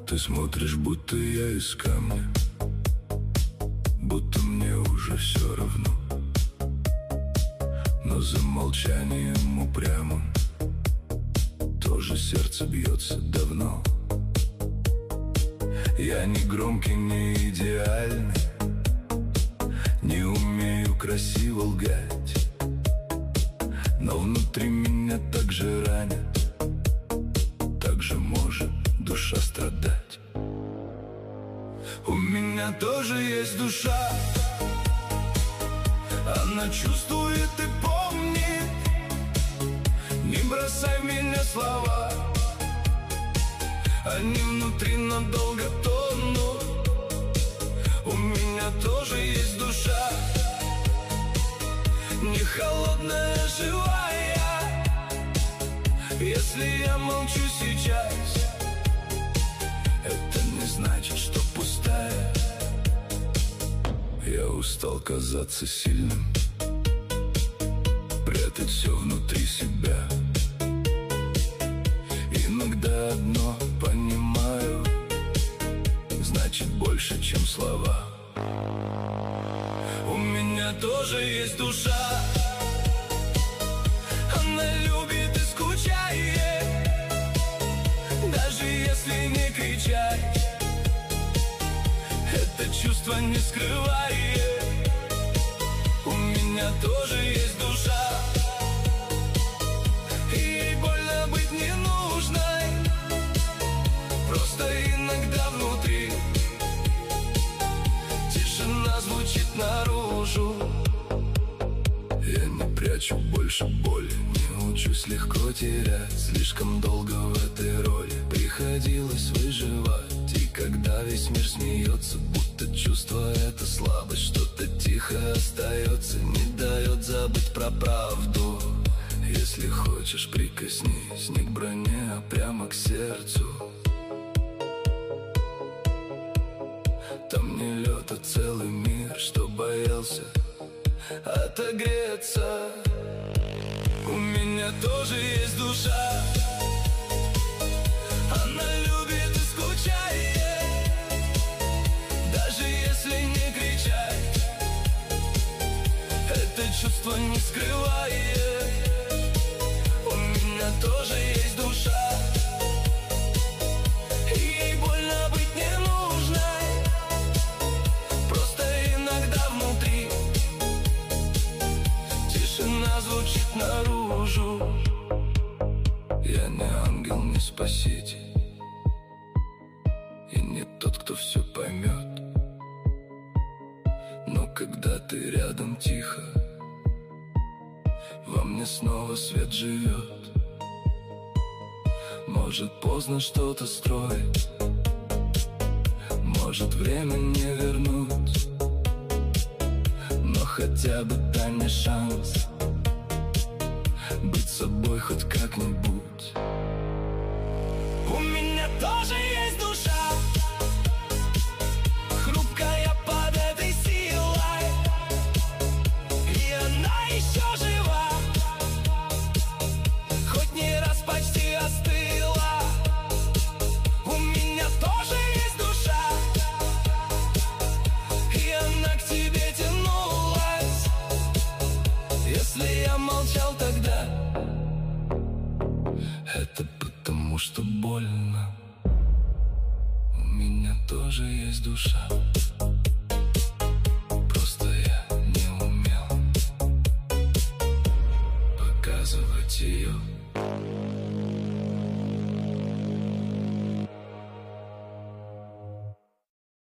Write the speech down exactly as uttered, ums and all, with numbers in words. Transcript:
Ты смотришь, будто я из камня, будто мне уже все равно. Но за молчанием упрямым тоже сердце бьется давно. Я не громкий, не идеальный, не умею красиво лгать, но внутри меня так же ранит, так же может душа страдать. У меня тоже есть душа, она чувствует и помнит. Не бросай в меня слова, они внутри надолго тонут. У меня тоже есть душа, не холодная, живая. Если я молчу сейчас, это не значит, что пустая. Я устал казаться сильным, прятать все внутри себя. Иногда одно понимаю, значит больше, чем слова. У меня тоже есть душа, она любит и скучает, даже если не кричать. Это чувство не скрывает. У меня тоже есть душа, ей больно быть не нужной, просто иногда внутри тишина звучит наружу. Я не прячу больше боли, не учусь легко терять. Слишком долго в этой роли приходилось выживать. И когда весь мир смеется, будто чувство это слабость, что-то тихо остается, не дает забыть про правду. Если хочешь, прикоснись не к броне, а прямо к сердцу. Там не лед, а целый мир, что боялся отогреться. У меня тоже есть душа, она любит и скучает, даже если не кричать. Это чувство не скрывает. У меня тоже есть душа, ей больно быть не нужной, просто иногда внутри тишина звучит наружу. Я не ангел, не спаситель, и не тот, кто все поймет. Но когда ты рядом тихо, во мне снова свет живет. Может поздно что-то строить, может время не вернуть, но хотя бы дай мне шанс быть собой хоть как-нибудь. У меня тоже есть душа, хрупкая под этой силой, и она еще жива, хоть не раз почти остыла. У меня тоже есть душа, и она к тебе тянулась. Если я молчал тогда, это потому что больно. У меня тоже есть душа.